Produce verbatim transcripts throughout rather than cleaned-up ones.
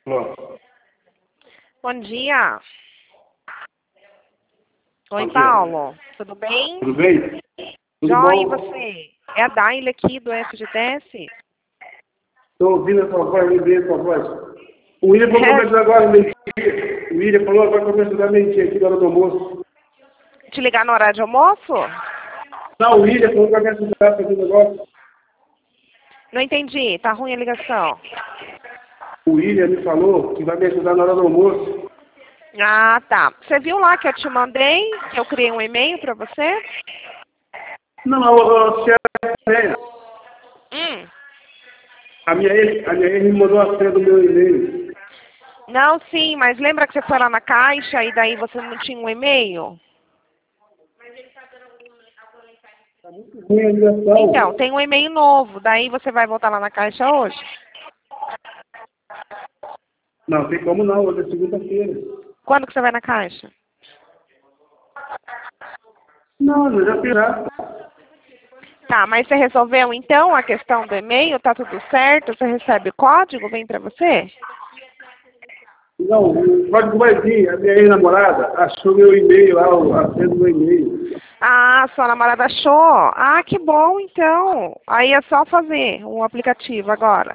Alô. Bom dia. Oi, Bom dia. Paulo. Tudo bem? Tudo bem? Tudo Joia, e bom? você? É a Daile aqui do F G T S? Estou ouvindo a sua voz, lembrei a sua voz. O William falou que vai me ajudar agora, meio-dia. O William falou agora que vai me ajudar meio-dia aqui na hora do almoço. Te ligar no horário de almoço? Não, o William falou que vai me ajudar a fazer o negócio. Não entendi. Tá ruim a ligação. O William me falou que vai me ajudar na hora do almoço. Ah, tá. Você viu lá que eu te mandei, que eu criei um e-mail pra você? Não, a senhora, Hum. a minha ex, a minha ex me mandou a senha do meu e-mail. Não, sim, mas lembra que você foi lá na caixa e daí você não tinha um e-mail? Está muito ruim a ligação. Então, tem um e-mail novo. Daí você vai voltar lá na caixa hoje? Não, tem como não, hoje é segunda-feira. Quando que você vai na caixa? Não, eu já fiz já. Tá, mas você resolveu então a questão do e-mail? Tá tudo certo? Você recebe código? Vem pra você? Não, o código vai vir. A minha ex-namorada achou meu e-mail lá, o- a senha do meu e-mail. Ah, sua namorada achou? Ah, que bom então. Aí é só fazer o aplicativo agora.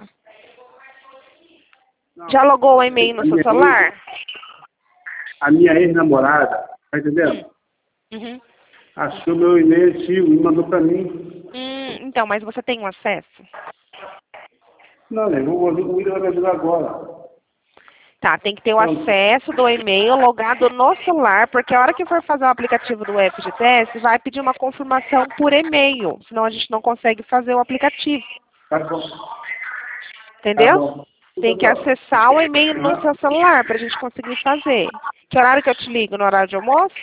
Não, Já logou o e-mail no a seu minha celular? ex- a minha ex-namorada, tá entendendo? Hum. Uhum. Achou meu e-mail antigo e mandou pra mim. Hum, então, mas você tem um acesso? Não, né? O o William vai me ajudar agora. Tá, tem que ter o Pronto. acesso do e-mail logado no celular, porque a hora que for fazer o aplicativo do F G T S, vai pedir uma confirmação por e-mail, senão a gente não consegue fazer o aplicativo. Tá bom. Tá Entendeu? bom. Tem que acessar o e-mail no seu celular pra gente conseguir fazer. Que horário que eu te ligo? No horário de almoço?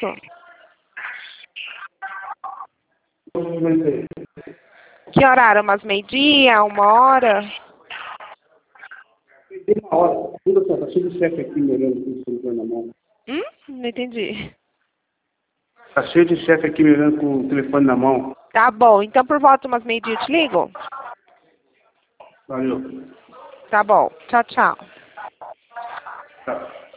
Que horário? Umas meio-dia, uma hora? Tem uma hora. Tudo só, tá cheio de chefe aqui me olhando com o telefone na mão. Hum? Não entendi. Tá cheio de chefe aqui me olhando com o telefone na mão. Tá bom, então por volta umas meio-dia eu te ligo? Valeu. Tá bom. Tchau, tchau. Tá.